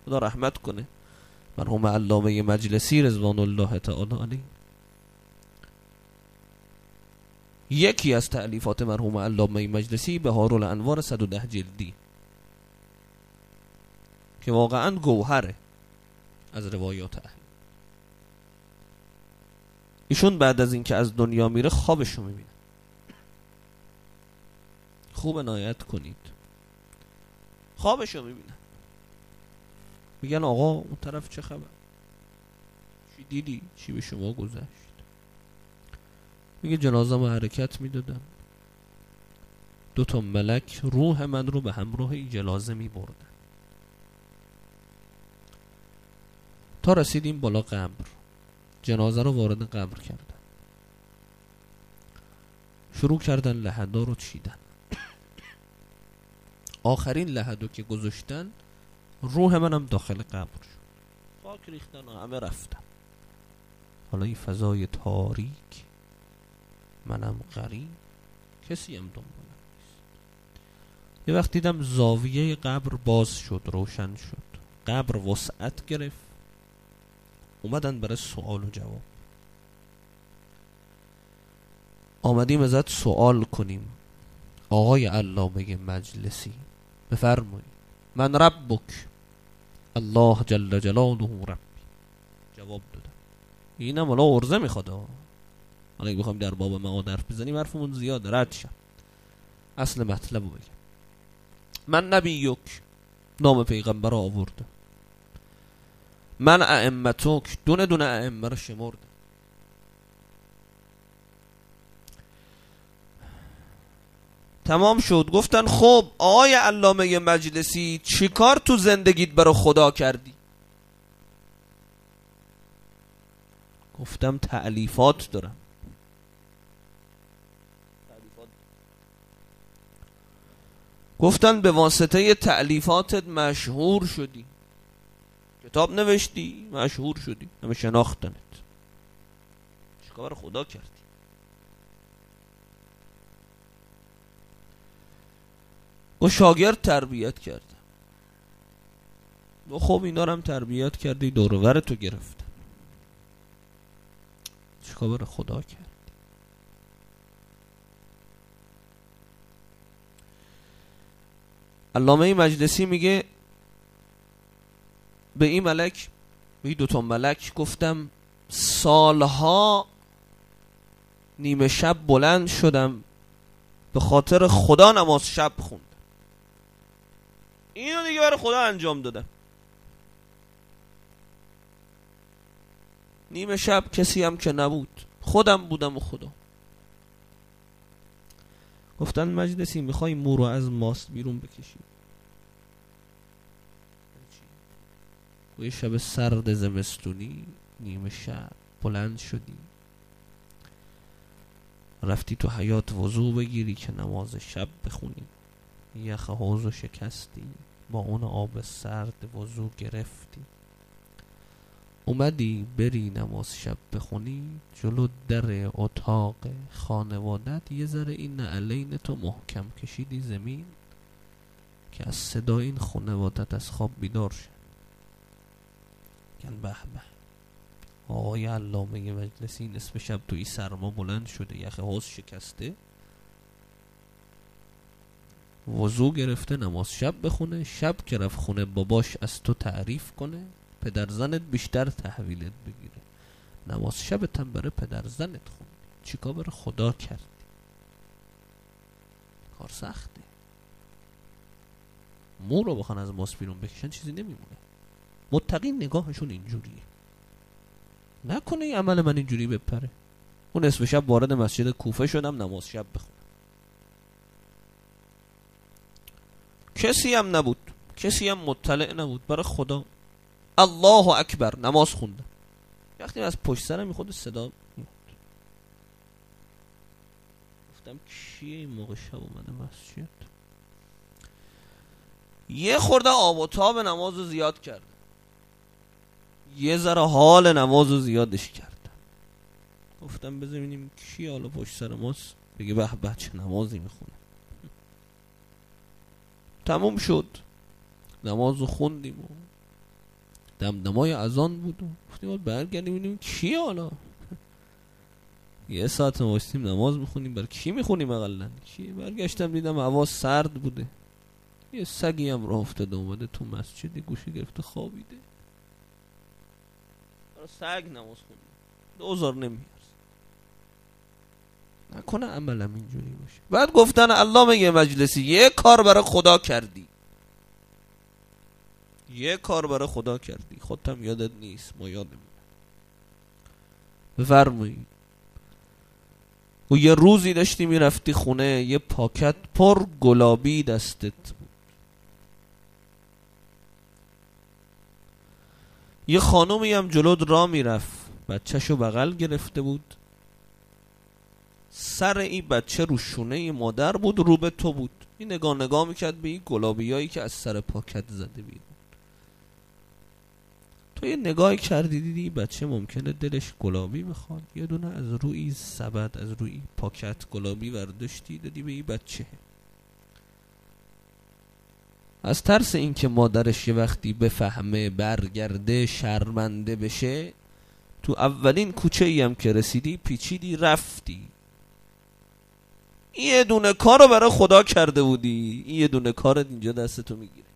خدا رحمت کنه مرحوم علامه مجلسی رضوان الله تعالی علیه. یکی از تألیفات مرحوم علامه مجلسی بهار الانوار 110 جلدی که واقعا گوهره از روایات اهل. ایشون بعد از اینکه از دنیا میره خوابشو میبینه. خوب عنایت کنید، خوابشو میبینه. میگن آقا اون طرف چه خبر؟ چی دیدی؟ چی به شما گذشت؟ میگه جنازه ما حرکت میدادم، 2 ملک روح من رو به همراه این جنازه میبردن تا رسیدیم بالا قبر. جنازه رو وارد قبر کردن، شروع کردن لحدا رو چیدن. آخرین لحدو که گذاشتن روح منم داخل قبر شد، خاک ریختن و همه رفتن. حالا این فضای تاریک، منم غریب، کسی هم دنبالم نیست. یه وقت دیدم زاویه قبر باز شد، روشن شد، قبر وسعت گرفت. اومدن برای سوال و جواب. آمدیم ازت سوال کنیم آقای علامه مجلسی، بفرمایید من ربک؟ الله جل جلاله ربی. جواب دادم. اینم حالا عرضه میخواد، حالا اگه بخوایم در باب معاد حرف بزنیم حرفمون زیاده، رد شم. اصل مطلب رو بگم. من نبیک، نام پیغمبر رو آورده. من ائمتک، دونه دونه ائمه رو شمرده. تمام شد. گفتن خب آقای علامه مجلسی چی کار تو زندگیت برای خدا کردی؟ گفتم تألیفات دارم. گفتن به واسطه تألیفاتت مشهور شدی، کتاب نوشتی، مشهور شدی، همه شناختنت. چیکار خدا کردی؟ و شاگرد تربیت کردم. و خب اینا رو هم تربیت کردی، دور و برتو گرفتن. چیکار خدا کردی؟ علامه مجلسی میگه به این ملک، به این 2 ملک گفتم سالها نیمه شب بلند شدم به خاطر خدا نماز شب خوندم. اینو دیگه برای خدا انجام دادم. نیمه شب کسی هم که نبود، خودم بودم و خدا. گفتن مجلسی میخوای مو رو از ماست بیرون بکشی؟ و یه شب سرد زمستونی نیمه شب بلند شدی، رفتی تو حیاط وضو بگیری که نماز شب بخونی، یخ حوضو شکستی، با اون آب سرد وضو گرفتی، اومدی بری نماز شب بخونی، جلو در اتاق خانوادت یه ذره این نعلین تو محکم کشیدی زمین که از صدا این خانوادت از خواب بیدار شد. کن به به، آقای علامه مجلسی نصف شب توی سرما بلند شده، یخ حوض شکسته، وضو گرفته نماز شب بخونه. شب که رفت خونه باباش از تو تعریف کنه، پدر زنت بیشتر تحویلت بگیره. نماز شبت هم برای پدر زنت خوندی، چیکار برای خدا کردی؟ کار سخته. مو رو بخوان از ماست بیرون بکشن چیزی نمیمونه. متقین نگاهشون اینجوریه، نکنه این عمل من اینجوری بپره. اون نصف شب وارد مسجد کوفه شدم نماز شب بخونم، کسی هم نبود، کسی هم مطلع نبود، برای خدا الله اکبر نماز خوندم. وقتی از پشت سرم خود صدا میاد، گفتم کیه این موقع شب اومده مسجد؟ یه خورده آب و تاب نمازو زیاد کردم، یه ذره حال نمازو زیادش کردم. گفتم ببینیم کی حالا پشت سر ماست بگه به به چه نمازی میخونه. تموم شد، نمازو خوندیم و دمدمای اذان بود. گفتیم برگردیم ببینیم کی حالا. یه ساعت وایسیم نماز میخونیم، برای کی میخونیم اقلن؟ کی؟ برگشتم دیدم هوا سرد بوده. یه سگی هم راه افتاده اومده تو مسجد، گوشه گرفته خوابیده. برای سگ نماز خوندیم 2000 نمیارز. نکنه عملم اینجوری باشه. بعد گفتن علامه مجلسی یه کار برای خدا کردی، یه کار برای خدا کردی، خودتم یادت نیست، ما یادمون. بفرمایید. و یه روزی داشتی میرفتی خونه، یه پاکت پر گلابی دستت بود. یه خانومی هم جلوت را میرفت، بچه‌شو بغل گرفته بود، سر این بچه رو شونه مادر بود، رو به تو بود. این نگاه میکرد به این گلابیایی که از سر پاکت زده بیرون. تو یه نگاهی کردی دیدی بچه ممکنه دلش گلابی بخواد، یه دونه از روی سبد، از روی پاکت گلابی ورداشتی دادی به این بچه. از ترس این که مادرش یه وقتی بفهمه برگرده شرمنده بشه، تو اولین کوچه ای هم که رسیدی پیچیدی رفتی. یه دونه کارو برای خدا کرده بودی، یه دونه کارت اینجا دستتو میگیره.